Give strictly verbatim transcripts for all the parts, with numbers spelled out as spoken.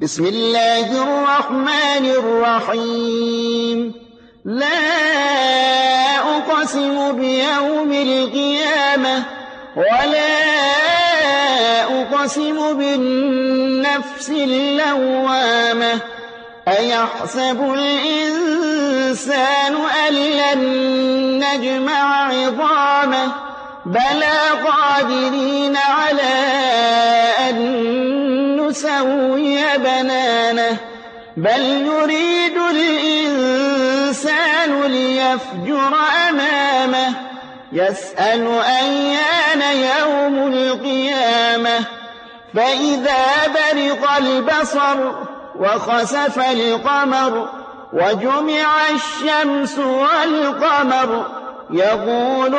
بسم الله الرحمن الرحيم لا أقسم بيوم القيامة ولا أقسم بالنفس اللوامة أيحسب الإنسان أن لن نجمع عظامه بلى قادرين على أن نسوي بنانه بل يريد الإنسان ليفجر أمامه يسأل أيان يوم القيامة فإذا برق البصر وخسف القمر وجمع الشمس والقمر يقول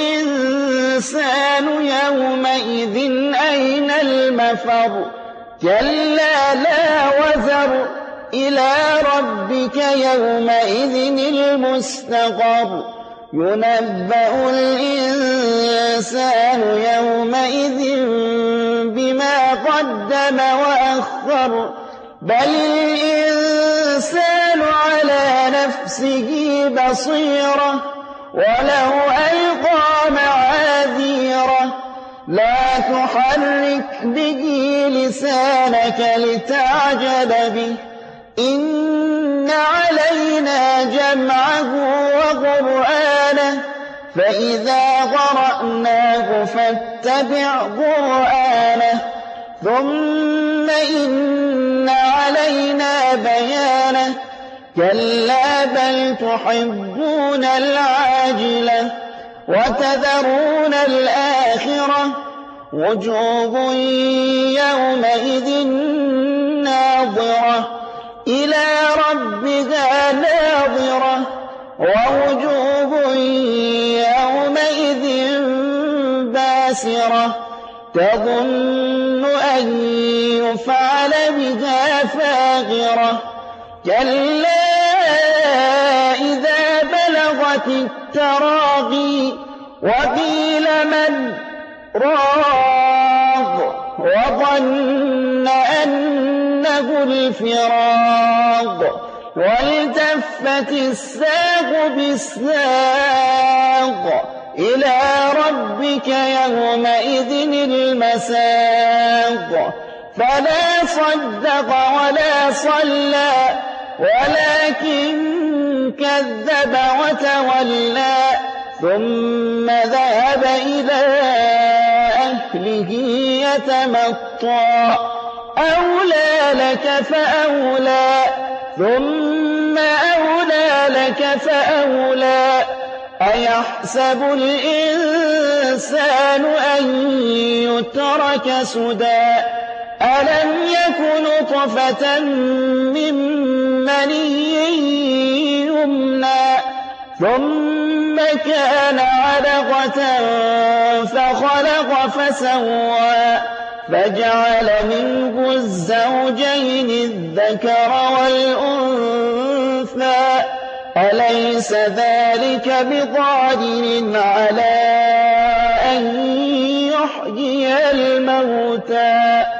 الإنسان يومئذ أين المفر كلا لا وزر إلى ربك يومئذ المستقر ينبأ الإنسان يومئذ بما قدم وأخر بل الإنسان على نفسه بصيرة ولو ألقى معاذيره لا تحرك به لسانك لتعجل به إن علينا جمعه وقرآنه فإذا قرأناه فاتبع قرآنه ثم إن علينا بيانه كلا بل تحبون العاجلة وتذرون الآخرة وجوه يومئذ ناظرة إلى ربها ناظرة ووجوه يومئذ باسرة تظن أن يفعل بها فاقرة كلا إذا بلغت التراقي وقيل من راق وظن أنه الفراق والتفت الساق بالساق إلى ربك يومئذ المساق فلا صدق ولا صلى ولكن كذب وتولى ثم ذهب إلى أهله يتمطى أولى لك فأولى ثم أولى لك فأولى أيحسب الإنسان أن يترك سدى ألم يكن نطفة من مني يمنى ثم كان علقة فخلق فسوى فجعل منه الزوجين الذكر والأنثى أليس ذلك بقادر على أن يحيي الموتى